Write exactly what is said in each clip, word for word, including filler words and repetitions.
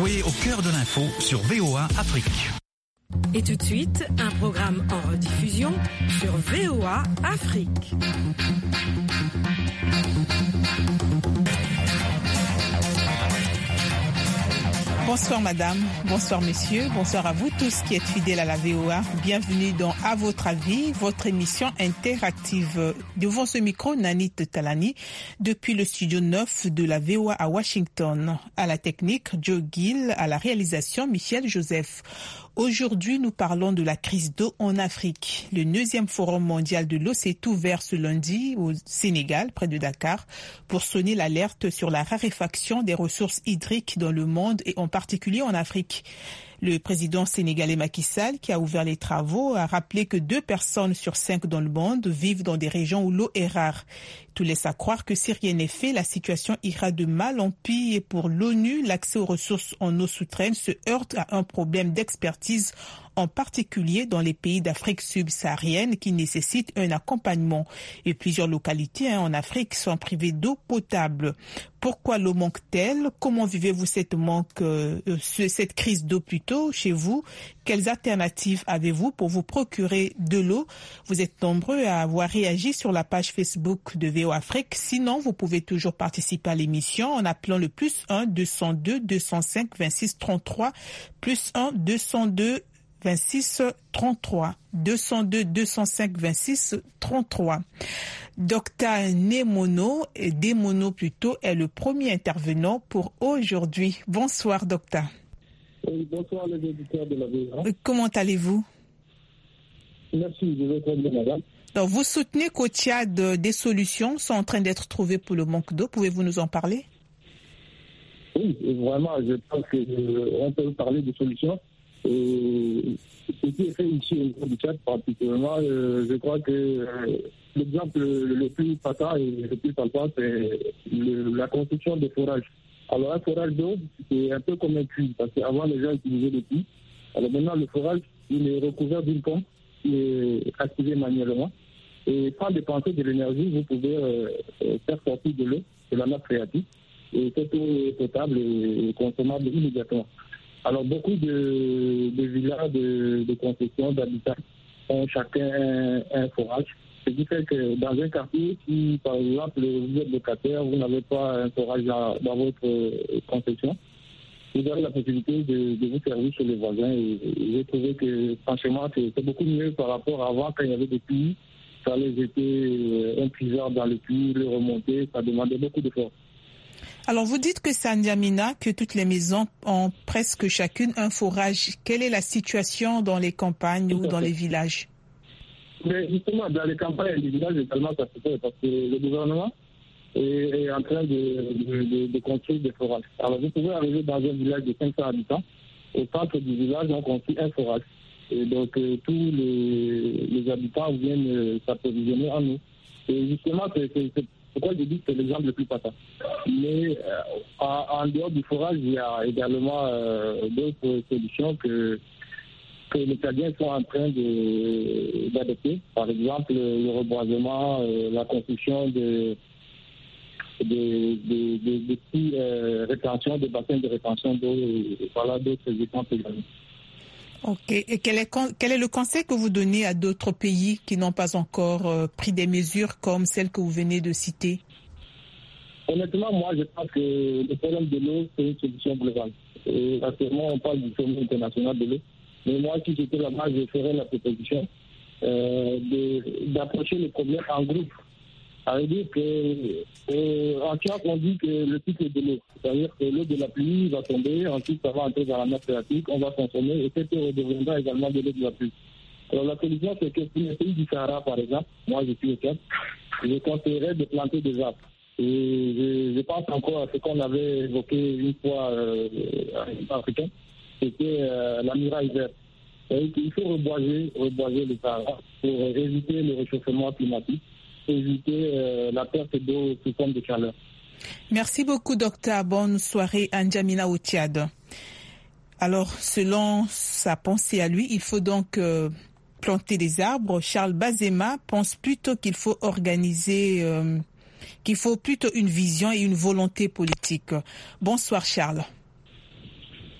Soyez au cœur de l'info sur V O A Afrique. Et tout de suite, un programme en rediffusion sur V O A Afrique. Bonsoir madame, bonsoir messieurs, bonsoir à vous tous qui êtes fidèles à la V O A. Bienvenue dans À votre avis, votre émission interactive. Devant ce micro, Nanit Talani, depuis le studio neuf de la V O A à Washington. À la technique, Joe Gill, à la réalisation, Michel Joseph. Aujourd'hui, nous parlons de la crise d'eau en Afrique. Le neuvième forum mondial de l'eau s'est ouvert ce lundi au Sénégal, près de Dakar, pour sonner l'alerte sur la raréfaction des ressources hydriques dans le monde et en particulier en Afrique. Le président sénégalais Macky Sall, qui a ouvert les travaux, a rappelé que deux personnes sur cinq dans le monde vivent dans des régions où l'eau est rare. Tout laisse à croire que si rien n'est fait, la situation ira de mal en pis et pour l'ONU, l'accès aux ressources en eau souterraine se heurte à un problème d'expertise, en particulier dans les pays d'Afrique subsaharienne qui nécessitent un accompagnement. Et plusieurs localités hein, en Afrique sont privées d'eau potable. Pourquoi l'eau manque-t-elle? Comment vivez-vous cette manque, euh, cette crise d'eau plutôt chez vous? Quelles alternatives avez-vous pour vous procurer de l'eau? Vous êtes nombreux à avoir réagi sur la page Facebook de V O A Afrique. Sinon, vous pouvez toujours participer à l'émission en appelant le plus un deux cent deux deux cent cinq vingt-six trente-trois, plus un deux cent deux vingt-six trente-trois, deux cent deux deux cent cinq vingt-six trente-trois. Docteur Nemono, Demono plutôt, est le premier intervenant pour aujourd'hui. Bonsoir, docteur. Oui, bonsoir les auditeurs de la V O A. Comment allez-vous? Merci, je vais très bien, madame. Donc, vous soutenez qu'au Tchad, des solutions sont en train d'être trouvées pour le manque d'eau. Pouvez-vous nous en parler? Oui, vraiment, je pense qu'on peut parler de solutions. Et ce qui est fait ici au niveau du Tchad, particulièrement, euh, je crois que euh, l'exemple le plus patent et le plus palpable, c'est le, la construction des forages. Alors, un forage d'eau, c'est un peu comme un puits, parce qu'avant, les gens utilisaient des puits. Alors maintenant, le forage, il est recouvert d'une pompe qui est activée manuellement. Et sans dépenser de l'énergie, vous pouvez euh, faire sortir de l'eau de la nappe phréatique. Et cette eau est potable et consommable immédiatement. Alors, beaucoup de, de villas, de, de concessions, d'habitats ont chacun un, un forage. Ce qui fait que dans un quartier, si par exemple vous êtes locataire, vous n'avez pas un forage dans, dans votre concession, vous avez la possibilité de, de vous servir chez les voisins. Et, et j'ai trouvé que franchement, c'est, c'est beaucoup mieux par rapport à avant quand il y avait des puits. Il fallait jeter un puiseur dans le puits, le remonter, ça demandait beaucoup d'efforts. Alors, vous dites que c'est à N'Djamena que toutes les maisons ont presque chacune un forage. Quelle est la situation dans les campagnes ou dans les villages? Mais justement, dans les campagnes et les villages, également, ça se fait parce que le gouvernement est, est en train de, de, de, de construire des forages. Alors, vous pouvez arriver dans un village de cinq cents habitants. Au centre du village, on construit un forage. Et donc, euh, tous les, les habitants viennent euh, s'approvisionner en eau. Et justement, c'est, c'est, c'est pourquoi je dis que c'est l'exemple le plus patent. Mais euh, en, en dehors du forage, il y a également euh, d'autres solutions que, que les Tchadiens sont en train de, d'adopter. Par exemple, le reboisement, euh, la construction de des de, de, de petits euh, rétentions, des bassins de rétention d'eau, et voilà d'autres exemples également. Ok. Et quel est, quel est le conseil que vous donnez à d'autres pays qui n'ont pas encore euh, pris des mesures comme celles que vous venez de citer? Honnêtement, moi, je pense que le problème de l'eau, c'est une solution globale. Et actuellement, on parle du Forum international de l'eau. Mais moi, si j'étais là-bas, je ferais la proposition euh, de, d'approcher le problème en groupe. Ça veut dire que, euh, en science, on dit que le cycle de l'eau, c'est-à-dire que l'eau de la pluie va tomber, ensuite ça va entrer dans la nappe phréatique, on va consommer, et cette eau deviendra également de l'eau de la pluie. Alors la solution, c'est que pour les pays du Sahara, par exemple, moi je suis au Tchad, je conseillerais de planter des arbres. Et je, je pense encore à ce qu'on avait évoqué une fois euh, à l'Africain, c'était euh, la muraille verte. Il faut reboiser, reboiser le Sahara pour éviter le réchauffement climatique, éviter euh, la perte d'eau sous forme de chaleur. Merci beaucoup, docteur. Bonne soirée à N'Djamena au Tchad. Alors, selon sa pensée à lui, il faut donc euh, planter des arbres. Charles Bazema pense plutôt qu'il faut organiser, euh, qu'il faut plutôt une vision et une volonté politique. Bonsoir, Charles.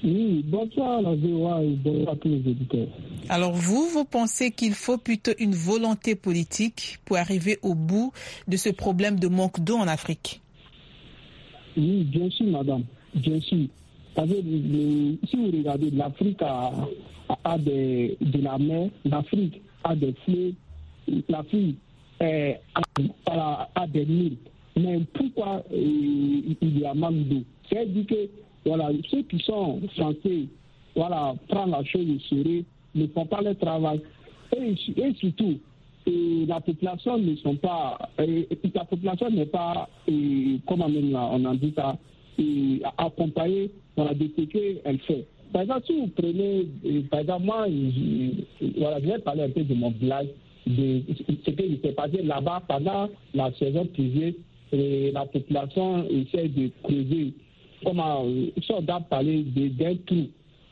Oui, bonsoir la V O A et bonsoir à tous les auditeurs. Alors vous, vous pensez qu'il faut plutôt une volonté politique pour arriver au bout de ce problème de manque d'eau en Afrique? Oui, bien sûr, madame, bien sûr. Parce que le, si vous regardez, l'Afrique a, a, a des, de la mer, l'Afrique a des fleuves, l'Afrique euh, a, a des mines. Mais pourquoi euh, il y a manque d'eau? C'est-à-dire que voilà, ceux qui sont censés voilà, prendre la chose au sérieux ne font pas le travail. Et, et surtout, et la population ne sont pas, et, la population n'est pas, et, comment on a dit ça, et, accompagnée voilà, de ce qu'elle fait. Par exemple, si vous prenez, et, par exemple, moi, je, voilà, je vais parler un peu de mon village, de ce qui s'est passé là-bas pendant la saison privée, et la population essaie de creuser, comment, si on doit parler d'un trou.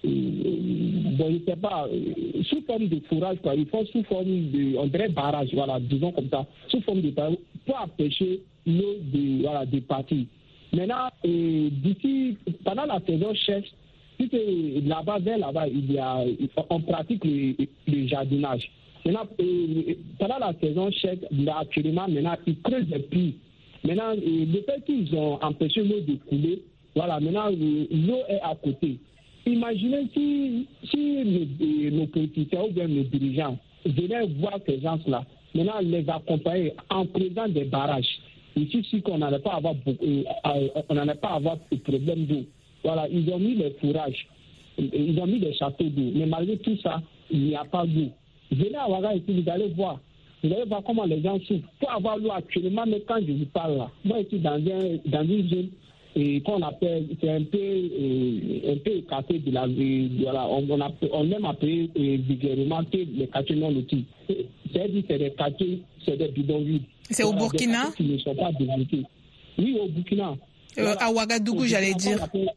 Bon, je ne sais pas, sous forme de fourrage, quoi. Il faut sous forme de, on dirait barrage, voilà, disons comme ça, sous forme de barrage, pour empêcher l'eau de, voilà, de partir. Maintenant, euh, d'ici, pendant la saison sèche, si c'est là-bas, vers là-bas, il y a, on pratique le, le jardinage. Maintenant, euh, pendant la saison sèche, actuellement, maintenant, ils creusent des puits. Maintenant, euh, le fait qu'ils ont empêché l'eau de couler, voilà, maintenant, euh, l'eau est à côté. Imaginez si, si les, nos politiciens ou bien nos dirigeants venaient voir ces gens-là, maintenant les accompagner en creusant des barrages. Ici, si on n'allait pas avoir beaucoup, euh, on n'allait pas avoir de problème d'eau. Voilà, ils ont mis les fourrages, ils ont mis des châteaux d'eau, mais malgré tout ça, il n'y a pas d'eau. Venez à Ouaga ici, vous allez voir. Vous allez voir comment les gens souffrent. Pour avoir l'eau actuellement, mais quand je vous parle là, moi ici dans, un, dans une zone, et qu'on appelle, c'est un peu, euh, un peu écarté de la vie, voilà, on, on, a, on aime appeler euh, vulgairement les quartiers non lotis. C'est-à-dire c'est des quartiers, c'est des bidonvilles. C'est voilà, au Burkina qui ne sont pas développés. Oui, au Burkina. Euh, voilà. À Ouagadougou, j'allais dire. Appelle,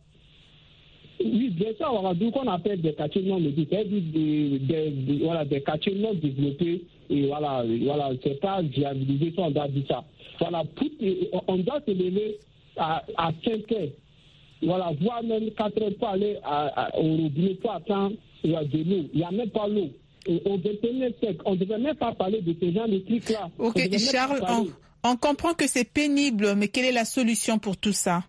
oui, bien sûr, à Ouagadougou, qu'on appelle des quartiers non lotis. C'est-à-dire des, des, des, voilà, des quartiers non développés. Et voilà, voilà, c'est pas viabilisé, on doit dire ça. Voilà, pour, on doit se lever à, à cinq heures, voilà, voire même quatre heures pour aller à, à, au robinet pour attendre de l'eau. Il n'y a même pas l'eau. On ne devait même pas parler de ces gens de trucs-là. Ok, Charles, on, on comprend que c'est pénible, mais quelle est la solution pour tout ça?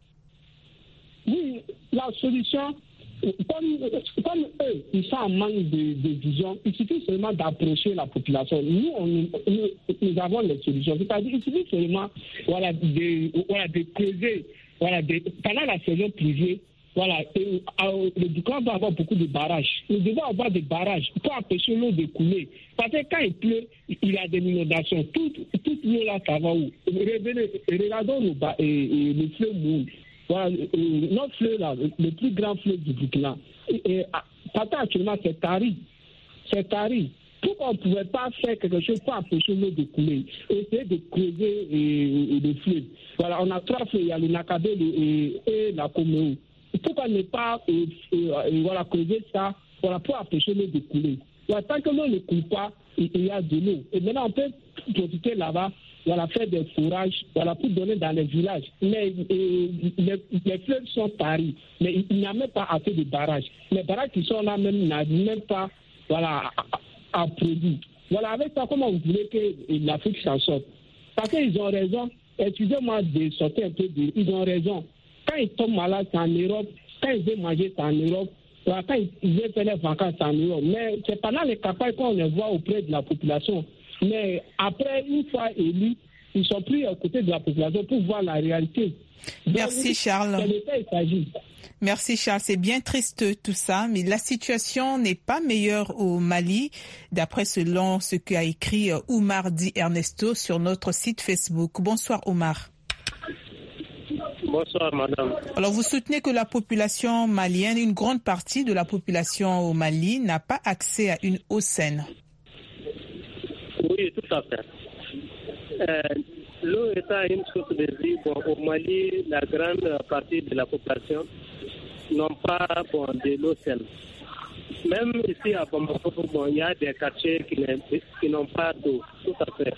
Oui, la solution, comme, comme eux, ils sont en manque de, de vision, il suffit seulement d'approcher la population. Nous, on, nous, nous avons les solutions. C'est-à-dire qu'il suffit seulement voilà, de, voilà, de creuser voilà, de, pendant la saison privée. Voilà, et, euh, le Burkina doit avoir beaucoup de barrages. Nous devons avoir des barrages pour empêcher l'eau de couler. Parce que quand il pleut, il y a des inondations. Toute, toute l'eau là, ça va où? Revenez, regardons le, et, et le fleuve Moun. Voilà, euh, notre fleuve là, le plus grand fleuve du Burkina. Et, et, actuellement, c'est Tari. C'est Tari. Pourquoi on ne pouvait pas faire quelque chose pour empêcher l'eau de couler? Essayer de creuser et, et le fleuve. Voilà, on a trois fleuves. Il y a le Nakabé et, et la Coméo. Pourquoi ne pas euh, euh, voilà, creuser ça voilà, pour empêcher l'eau de couler? Voilà, tant que l'eau ne coule pas, il, il y a de l'eau. Et maintenant, on peut profiter là-bas, voilà, faire des fourrages voilà, pour donner dans les villages. Mais euh, les, les fleuves sont taris, mais il, il n'y a même pas assez de barrages. Les barrages qui sont là même n'arrivent même pas voilà, à, à produire. Voilà, avec ça, comment vous voulez que l'Afrique s'en sorte? Parce qu'ils ont raison. Excusez-moi de sortir un peu de... Ils ont raison. Quand ils tombent malades, c'est en Europe. Quand ils veulent manger, c'est en Europe. Quand ils veulent faire les vacances, c'est en Europe. Mais c'est pendant les campagnes qu'on les voit auprès de la population. Mais après, une fois élus, ils sont pris à côté de la population pour voir la réalité. Donc, merci Charles. C'est de ça qu'il s'agit. Merci Charles, c'est bien triste tout ça, mais la situation n'est pas meilleure au Mali, d'après selon ce qu'a écrit Oumar Di Ernesto sur notre site Facebook. Bonsoir Oumar. Bonsoir, madame. Alors, vous soutenez que la population malienne, une grande partie de la population au Mali, n'a pas accès à une eau saine? Oui, tout à fait. Euh, l'eau étant une source de vie, bon, au Mali, la grande partie de la population n'ont pas bon, de l'eau saine. Même ici à Bamako, bon, il y a des quartiers qui, qui n'ont pas d'eau, tout à fait.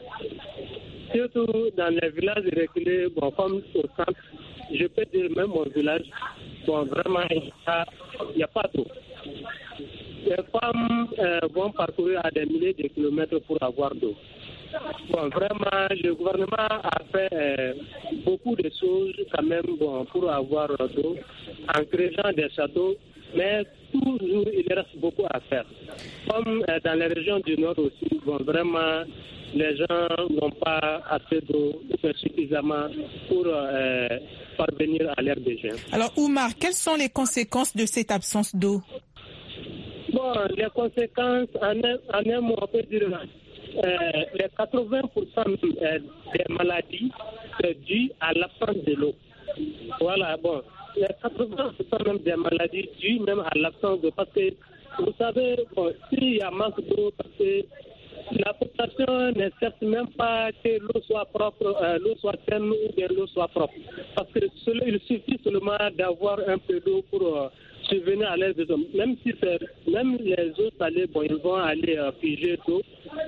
Surtout dans les villages reculés, bon, comme au centre, je peux dire même mon village, bon, vraiment, il n'y a, a pas d'eau. Les femmes euh, vont parcourir à des milliers de kilomètres pour avoir d'eau. Bon, vraiment, le gouvernement a fait euh, beaucoup de choses quand même bon, pour avoir d'eau en créant des châteaux, mais toujours il reste beaucoup à faire. Comme euh, dans les régions du Nord aussi, bon, vraiment, les gens n'ont pas assez d'eau suffisamment pour euh, parvenir à leur besoin. Alors, Oumar, quelles sont les conséquences de cette absence d'eau? Bon, les conséquences, en un, en un mot, on peut dire euh, les quatre-vingts pour cent des maladies sont dues à l'absence de l'eau. Voilà, bon, les quatre-vingts pour cent même des maladies dues même à l'absence d'eau. Parce que, vous savez, bon, s'il y a manque d'eau, parce que la population ne cherche même pas que l'eau soit propre, euh, l'eau soit saine ou que l'eau soit propre. Parce que il suffit seulement d'avoir un peu d'eau pour euh, subvenir à l'aide des hommes. Même si c'est, même les eaux salées, bon, ils vont aller euh, piger d'eau.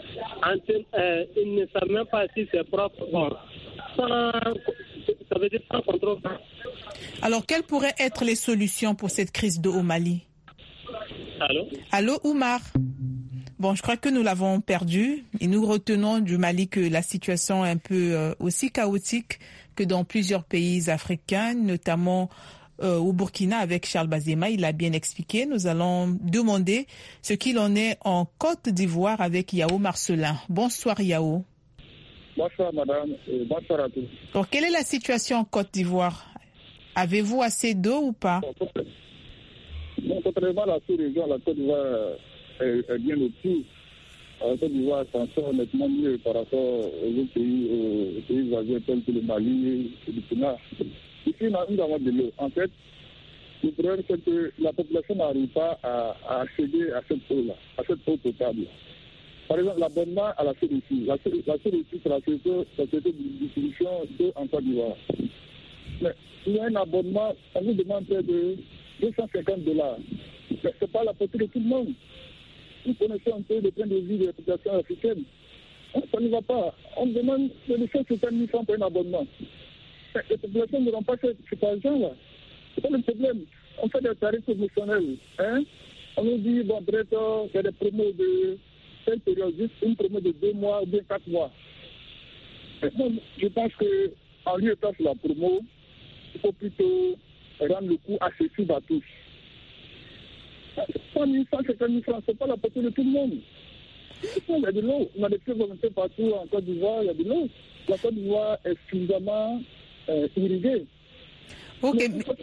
Euh, ils ne savent même pas si c'est propre. Bon, sans, ça veut dire sans contrôle. Alors, quelles pourraient être les solutions pour cette crise d'eau au Mali? Allô? Allô, Oumar? Bon, je crois que nous l'avons perdu et nous retenons du Mali que la situation est un peu euh, aussi chaotique que dans plusieurs pays africains, notamment euh, au Burkina avec Charles Bazema. Il l'a bien expliqué. Nous allons demander ce qu'il en est en Côte d'Ivoire avec Yao Marcelin. Bonsoir Yao. Bonsoir madame, et bonsoir à tous. Donc, quelle est la situation en Côte d'Ivoire? Avez-vous assez d'eau ou pas? Bon, contrairement à la sous-région, la Côte d'Ivoire est, est bien au-dessus. La Côte d'Ivoire s'en sort nettement mieux par rapport aux autres pays, aux pays voisins tels que le Mali et le Burkina. Ici, nous avons de l'eau. En fait, le problème, c'est que la population n'arrive pas à, à accéder à cette eau-là, à cette eau potable. Par exemple, l'abonnement à la C D C. La C D C, c'est la société de distribution d'eau en Côte d'Ivoire. Mais il y a un abonnement, on vous demande près de deux cent cinquante dollars. Mais ce n'est pas la portée de tout le monde. Vous connaissez un peu le train de vie des populations africaines. Ça ne va pas. On demande de laisser cinquante mille francs pour un abonnement. Mais les populations n'auront pas cet argent-là. C'est pas le problème. On fait des tarifs promotionnels. Hein? On nous dit, bon, peut-être, il y a des promos de telle période, juste une promo de deux mois ou bien quatre mois. Mais bon, je pense qu'en lieu et place de la promo, il faut plutôt rendre le coût accessible à tous. cent mille francs, cinquante mille francs, ce n'est pas la portée de tout le monde. Il y a de l'eau. On a des fleuves volontaires partout en Côte d'Ivoire, il y a de l'eau. La Côte d'Ivoire est suffisamment euh, irriguée. Ok,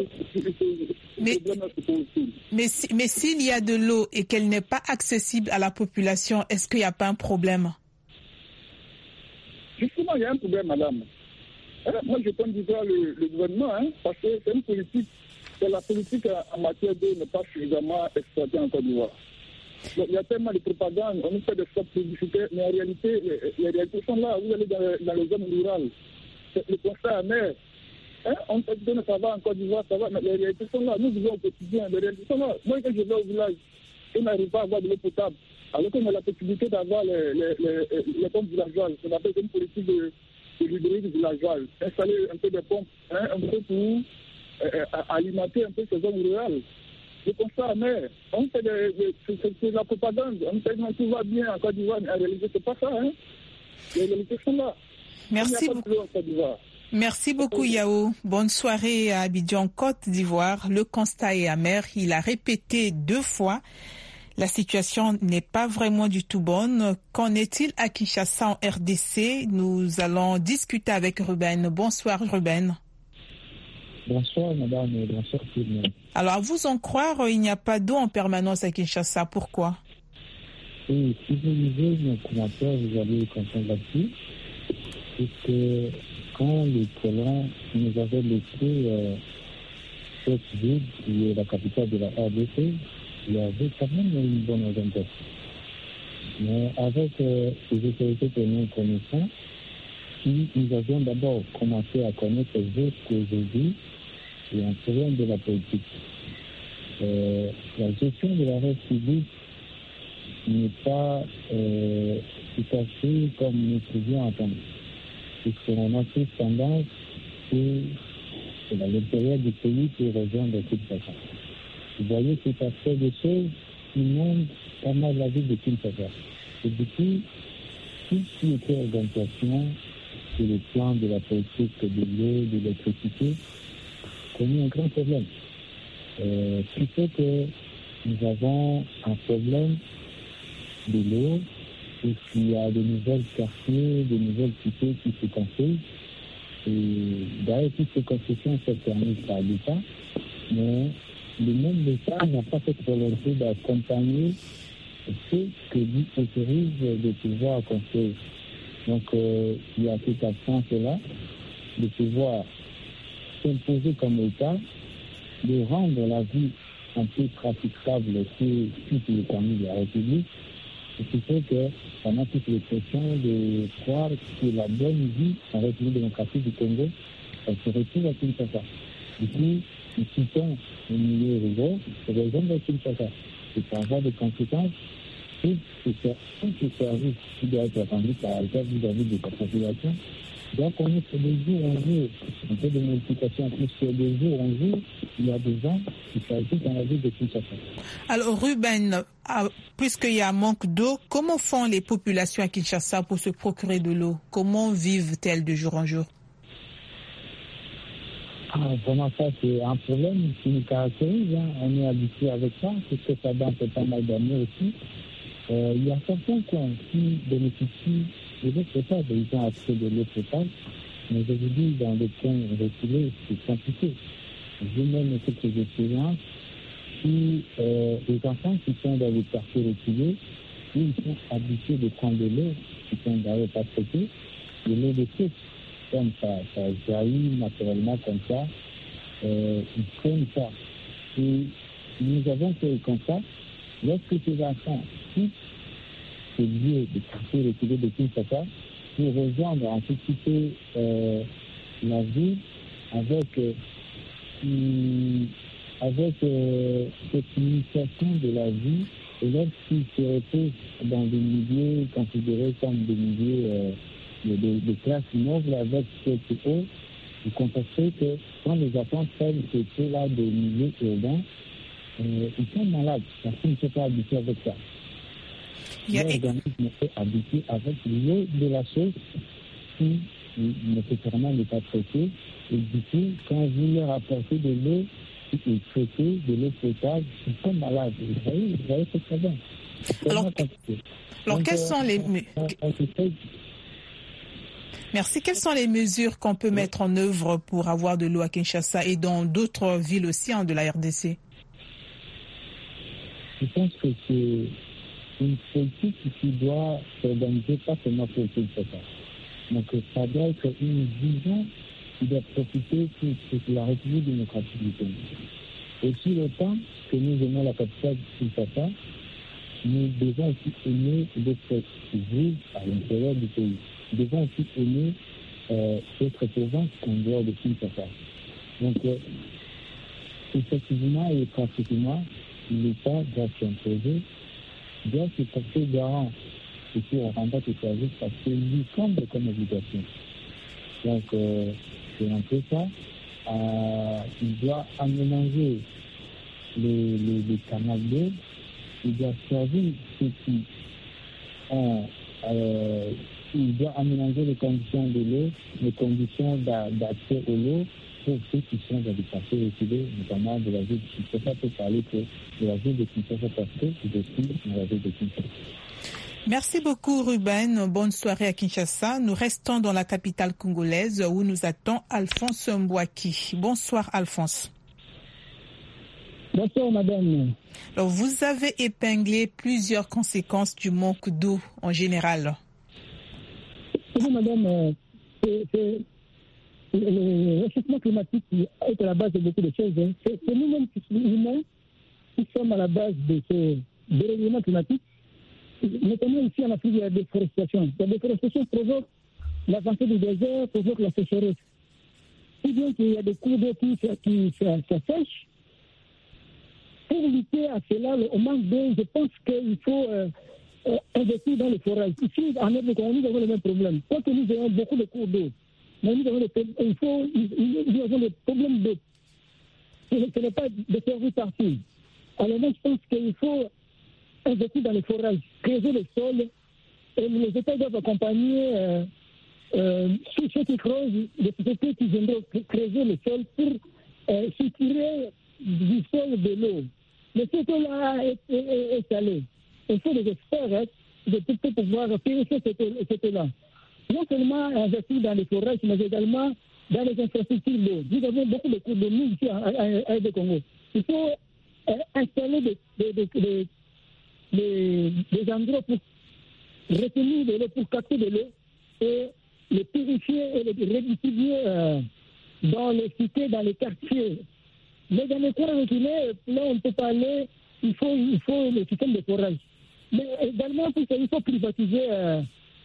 mais, mais, mais s'il y a de l'eau et qu'elle n'est pas accessible à la population, est-ce qu'il n'y a pas un problème? Justement, il y a un problème, madame. Alors, moi, je compte dire le, le gouvernement, hein, parce que c'est une politique, c'est la politique en matière d'eau n'est pas suffisamment exploitée en Côte d'Ivoire. Donc, il y a tellement de propagande, on nous fait des spots publicitaires, mais en réalité, les, les réalités sont là. Vous allez dans, dans les zones rurales, le constat amer. Hein? On peut dire que ça va en Côte d'Ivoire, ça va, mais les réalités sont là. Nous vivons au quotidien, les réalités sont là. Moi, quand je vais au village, je n'arrive pas à avoir de l'eau potable. Alors qu'on a la possibilité d'avoir les, les, les, les pompes villageoises. On appelle une politique de, de l'hybride villageoise. Installer un peu de pompes, hein, un peu pour euh, alimenter un peu ces zones rurales. Le constat amer. On fait de, de, c'est, c'est la propagande. On fait que tout va bien en Côte d'Ivoire, mais en réalité, c'est pas ça. Hein? Les réalités sont là. Merci beaucoup. Merci beaucoup Yao. Bonne soirée à Abidjan, Côte d'Ivoire. Le constat est amer. Il a répété deux fois. La situation n'est pas vraiment du tout bonne. Qu'en est-il à Kinshasa en R D C? Nous allons discuter avec Ruben. Bonsoir Ruben. Bonsoir madame et bonsoir tout le monde. Alors à vous en croire, il n'y a pas d'eau en permanence à Kinshasa. Pourquoi? Oui, si vous lisez mon commentaire, vous allez comprendre là-dessus. C'est que quand les colons nous avaient laissé euh, cette ville qui est la capitale de la R D C, il y avait quand même une bonne organisation. Mais avec euh, les autorités que nous connaissons, si nous avions d'abord commencé à connaître les autres qu'aujourd'hui, et on se souvient de la politique. Euh, la gestion de la République n'est pas euh, tout à fait comme nous pouvions attendre. Puisqu'on a plus tendance que c'est à l'intérieur du pays pour rejoindre Kinshasa. Vous voyez cet aspect de choses qui montrent pas mal la vie de Kinshasa. Et du coup, tout ce qui était organisation sur le plan de la politique, de l'eau, de l'électricité, connaît un grand problème. Euh, ce qui fait que nous avons un problème de l'eau, et qu'il y a de nouvelles quartiers, de nouvelles cités qui se construisent. Et d'ailleurs, toutes ces constructions sont permises par l'État, mais le même l'État n'a pas cette volonté d'accompagner ceux que lui autorise de pouvoir construire. Donc, euh, il y a cette absence-là de pouvoir s'imposer comme État, de rendre la vie un peu praticable sur toute l'économie de la République, ce qui fait qu'on a toute l'expression de croire que la bonne vie en République démocratique du Congo, elle se retrouve à Kinshasa. Du coup, nous quittons le milieu rural pour rejoindre Kinshasa. Et pour avoir des conséquences, tout ce service qui doit être attendu par l'État vis-à-vis de sa population doit connaître de jour en jour un peu de multiplication, puisque de jour en jour, il y a des gens qui s'ajoutent dans la ville de Kinshasa. Alors Ruben, puisqu'il y a un manque d'eau, comment font les populations à Kinshasa pour se procurer de l'eau? Comment vivent-elles de jour en jour? Ah, vraiment, ça, c'est un problème qui nous caractérise. Hein. On est habitué avec ça, puisque ça date pas mal d'années aussi. Euh, il y a certains qui bénéficient de l'eau potable, ils ont accès de l'eau potable, mais aujourd'hui, dans les coins reculés, c'est compliqué. J'ai même quelques expériences où euh, les enfants qui sont dans les quartiers reculés, ils sont habitués de prendre de l'eau, qui sont d'ailleurs pas traitée, de l'eau de source, comme ça, ça jaillit naturellement comme ça, euh, ils prennent ça. Et nous avons fait comme ça, lorsque ces enfants quittent ce lieu de quartier reculé de Kinshasa pour rejoindre en tout petit euh, la ville avec, euh, avec euh, cette initiation de la vie, et lorsqu'ils se retrouvent dans des milieux considérés comme des milieux euh, de, de, de classe noble avec cette eau, vous constatez que quand les enfants prennent ces eaux-là de milieux urbains, euh, ils sont malades parce qu'ils ne sont pas habitués avec ça. L'organisme est habitué avec l'eau de la source qui nécessairement n'est pas traitée. Et du coup, quand vous leur apportez de l'eau qui est traitée, de l'eau potable, ils sont malades. Vous voyez, vous voyez c'est très bien. Alors, alors Donc, quelles euh, sont les... on, on fait... Merci. Quelles sont les mesures qu'on peut mettre en œuvre pour avoir de l'eau à Kinshasa et dans d'autres villes aussi hein, de la R D C? Je pense que c'est une politique qui doit s'organiser pas seulement pour Kinshasa. Donc ça doit être une vision qui doit profiter pour, pour la République démocratique du Congo. Aussi le temps que nous aimons la capitale de Kinshasa, nous devons aussi aimer d'autres villes à l'intérieur du pays. Nous devons aussi aimer euh, d'autres provinces en dehors de Kinshasa. Donc euh, effectivement et pratiquement, l'État doit s'imposer, doit se porter garant et puis on rend pas ce service parce que lui semble comme obligation. Donc, euh, c'est un peu ça. Euh, il doit aménager les, les, les canaux d'eau, il doit servir ceux qui ont, euh, il doit aménager les conditions de l'eau, les conditions d'accès à l'eau pour ceux qui sont dans des quartiers reculés, notamment de la ville de Kinshasa, peut parler que de la ville de Kinshasa parce que je suis dans la ville de Kinshasa. Merci beaucoup Ruben, bonne soirée à Kinshasa. Nous restons dans la capitale congolaise où nous attend Alphonse Mbouaki. Bonsoir Alphonse. Bonsoir madame. Alors, vous avez épinglé plusieurs conséquences du manque d'eau en général. Oui madame, euh, c'est... c'est... le réchauffement climatique est à la base de beaucoup de choses. Hein. C'est, c'est nous-mêmes qui sommes humains qui sommes à la base de ce dérèglement climatique. Notamment ici en Afrique, il y a la déforestation. La déforestation provoque l'avancée du désert, provoque la sécheresse. Si bien qu'il y a des cours d'eau qui, qui s'assèchent. Pour lutter à cela, au manque d'eau, je pense qu'il faut euh, euh, investir dans les forêts. Ici, en Afrique, nous avons le même problème. Quand nous avons beaucoup de cours d'eau, mais nous avons des, il faut, nous avons des problèmes de... Ce n'est pas de servir partout. Alors moi, je pense qu'il faut investir dans les forages, creuser le sol, et les États doivent accompagner, euh, euh, sous cette creuse, les sociétés qui viendraient creuser le sol pour euh, soutirer du sol de l'eau. Mais ce eau-là est, est, est, est salé. Il faut des experts hein, de pour pouvoir purifier cette, cette eau-là. Non seulement investir dans les forages, mais également dans les infrastructures d'eau. Nous avons beaucoup de cours de mine ici à, à, à Congo. Il faut euh, installer des, des, des, des, des, des endroits pour retenir de l'eau, pour capter de l'eau et les purifier et les redistribuer euh, dans les cités, dans les quartiers. Mais dans les coins reculés, là on ne peut pas aller, il faut, il faut le système de forage. Mais également, il faut privatiser euh,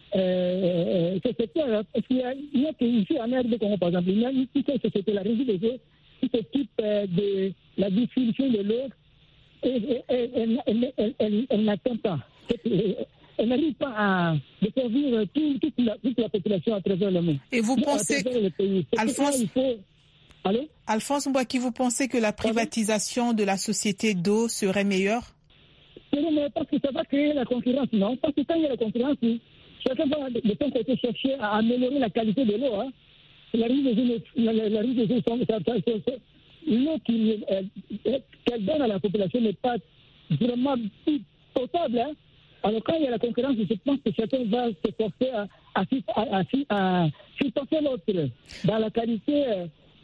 euh, ce secteur. Hein, parce qu'il y a, il y a ici en R D Congo, par exemple, il y a une petite société, la Régie des eaux, qui s'occupe euh, de la distribution de l'eau et, et, et elle, elle, elle, elle, elle n'atteint pas. Elle n'arrive pas à desservir tout, toute, la, toute la population à travers le monde. Et vous pensez, Alphonse, faut... Allô? Alphonse Mbouaki, vous pensez que la privatisation de la société d'eau serait meilleure? Non, mais parce que ça va créer la concurrence, non? Parce que quand il y a la concurrence, chacun va de son côté chercher à améliorer la qualité de l'eau. Hein. La rive des eaux, la, la rive des eaux, sont, ça, ça, ça, ça, l'eau qu'il, euh, qu'elle donne à la population n'est pas vraiment potable. Hein. Alors quand il y a la concurrence, je pense que chacun va se forcer à, à, à, à, à, à surpasser l'autre dans la qualité euh,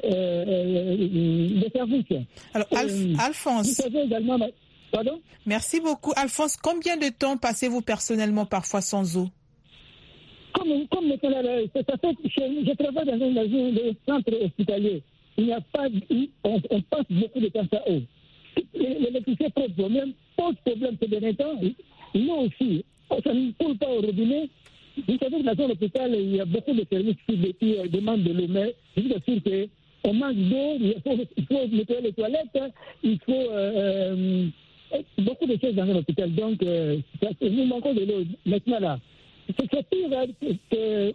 euh, des services. Alors, Alf, euh, Alphonse, vous savez également, pardon? Merci beaucoup. Alphonse, combien de temps passez-vous personnellement parfois sans eau? Comme, comme ça fait, je, je travaille dans un, dans un centre hospitalier. Il n'y a pas, on, on passe beaucoup de temps sans eau. L'électricité pose problème, pose problème ces derniers temps. L'eau aussi, ça ne coule pas au robinet. Vous savez que dans un hôpital, il y a beaucoup de services qui, qui demandent de l'eau, mais je vous assure qu'on manque d'eau, il faut, il faut nettoyer les toilettes, il faut euh, beaucoup de choses dans un hôpital. Donc, euh, ça, nous manquons de l'eau. Maintenant, là, c'est pire hein, que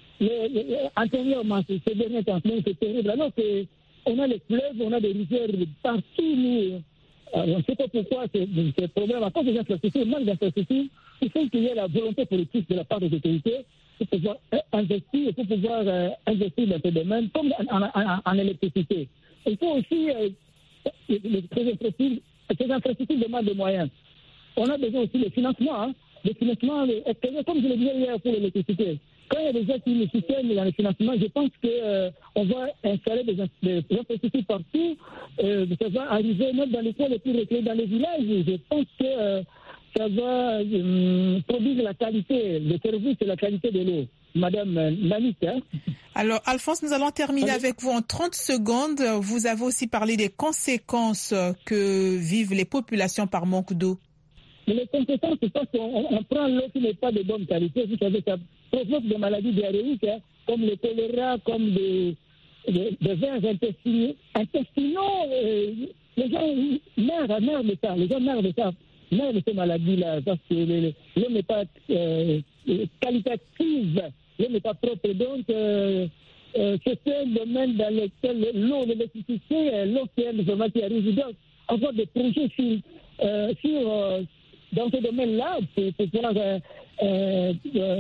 antérieurement, ces derniers temps, c'est terrible. Alors qu'on a les fleuves, on a des rivières partout, nous. Alors, on ne sait pas pourquoi c'est un problème. À cause des infrastructures, manque d'infrastructures, il faut qu'il y ait la volonté politique de la part des autorités pour pouvoir investir, pour pouvoir euh, investir dans ce domaine, comme en, en, en électricité. Il faut aussi, euh, les, ces, infrastructures, ces infrastructures demandent des moyens. On a besoin aussi de financement, hein, de financement, comme je le disais hier pour l'électricité. Quand il y a des gens qui nous soutiennent dans le financement, je pense qu'on euh, va installer des, des infrastructures partout. Euh, ça va arriver même dans les coins les plus reculés, dans les villages. Je pense que euh, ça va euh, produire la qualité, le service et la qualité de l'eau. Madame Nanit. Hein? Alors, Alphonse, nous allons terminer Allez. avec vous en trente secondes. Vous avez aussi parlé des conséquences que vivent les populations par manque d'eau. Mais les conséquences, c'est parce qu'on on prend l'eau qui n'est pas de bonne qualité. Vous savez, ça provoque des maladies diarrhéiques, hein, comme le choléra, comme des, des, des vers intestinaux. intestinaux euh, les gens meurent, meurent de ça. Les gens meurent de ça. Meurent de ces maladies-là. Parce que l'eau n'est pas euh, qualitative. L'eau n'est pas propre. Donc, euh, euh, c'est un domaine dans lequel l'eau, l'électricité, l'eau qui est vraiment qui arrive. Donc, avoir des projets sur, euh, sur euh, dans ce domaine-là, pour pouvoir euh, euh,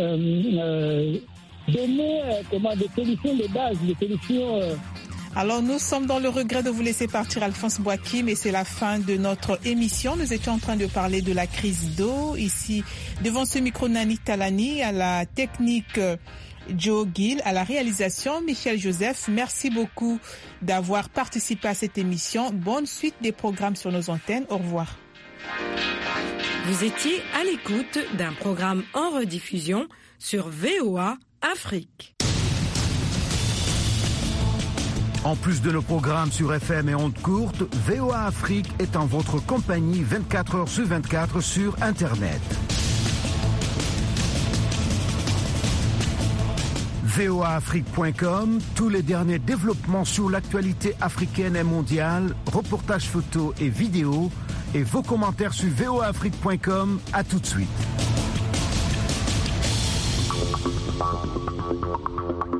euh, donner euh, comment, des solutions de base, des solutions... Euh... Alors, nous sommes dans le regret de vous laisser partir, Alphonse Mbouaki, mais c'est la fin de notre émission. Nous étions en train de parler de la crise d'eau. Ici, devant ce micro, Nanit Talani, à la technique Joe Gill, à la réalisation Michel Joseph. Merci beaucoup d'avoir participé à cette émission. Bonne suite des programmes sur nos antennes. Au revoir. Vous étiez à l'écoute d'un programme en rediffusion sur V O A Afrique. En plus de nos programmes sur F M et ondes courtes, V O A Afrique est en votre compagnie vingt-quatre heures sur vingt-quatre sur Internet. V O A Afrique point com, tous les derniers développements sur l'actualité africaine et mondiale, reportages photos et vidéos, et vos commentaires sur V O A Afrique point com. À tout de suite.